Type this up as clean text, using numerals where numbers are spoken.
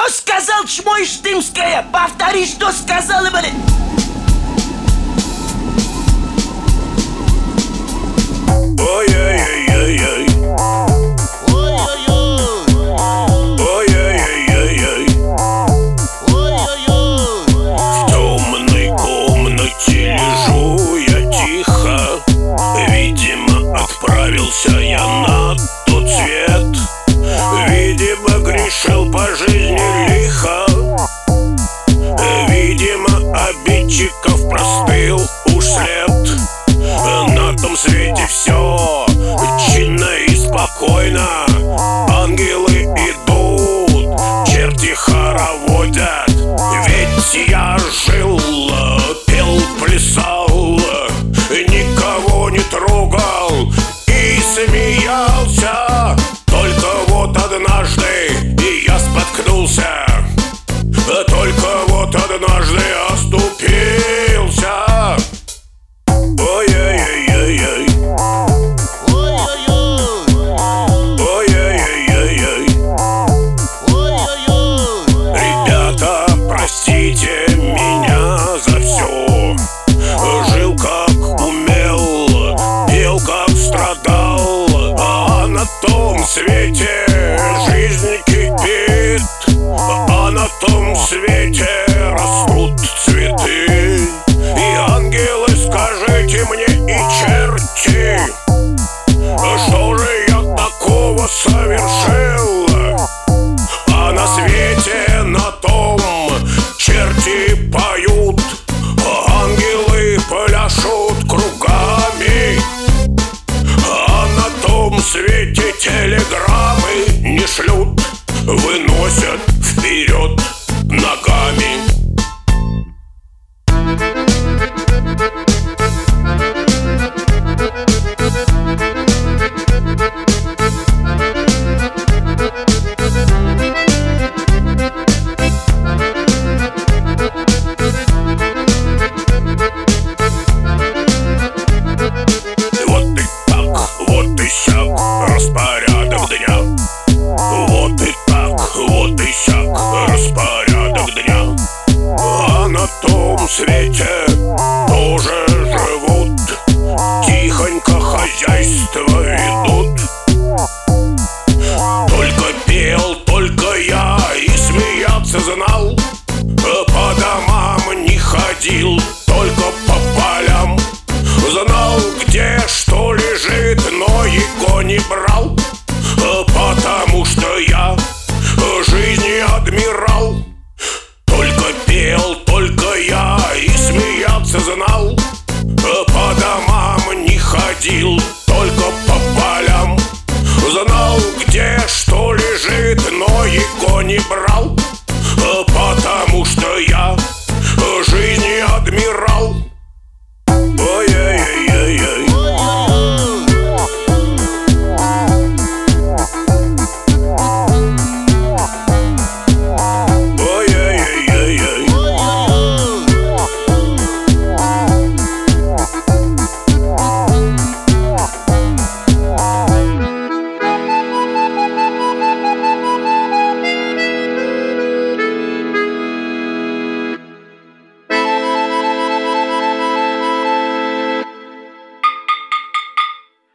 Что сказал чмо Иштымское? Повтори, что сказала, блин. Ой-ой-ой-ой-ой. Ой-ой-ой-ой-ой. В темной комнате лежу я тихо. Видимо, отправился я на тот свет. Видимо, грешил по жизни лихо. Видимо, обидчиков простыл уж след. На том свете все чинно и спокойно. Ангелы идут, черти хороводят. Ведь я жил, пел, плясал, никого не трогал и смеялся. Только вот однажды я споткнулся. Только вот однажды оступился. Ой-ой-ой-ой-ой. Ой-ой-ой-ой-ой. Ребята, простите меня за все. Жил как умел, пел как страдал, а на том свете жизнь кипит, а на том свете растут цветы. И ангелы, скажите мне, и черти, что же я такого совершил? А на свете на том черти поют, ангелы пляшут кругами, а на том свете телеграммы не шлют, выносят вперед ногами. Вот и так, вот и сяк, распорядок дня. Вот и так, вот и сяк, распорядок дня. А на том свете тоже живут, тихонько хозяйство ведут. Только пел, только я и смеяться знал. По домам не ходил, только по полям. Знал, где что лежит, но его не брал. Потому что я жизни адмирал. Только пел, только я и смеяться знал. По домам не ходил, только по полям. Знал, где что лежит, но его не брал.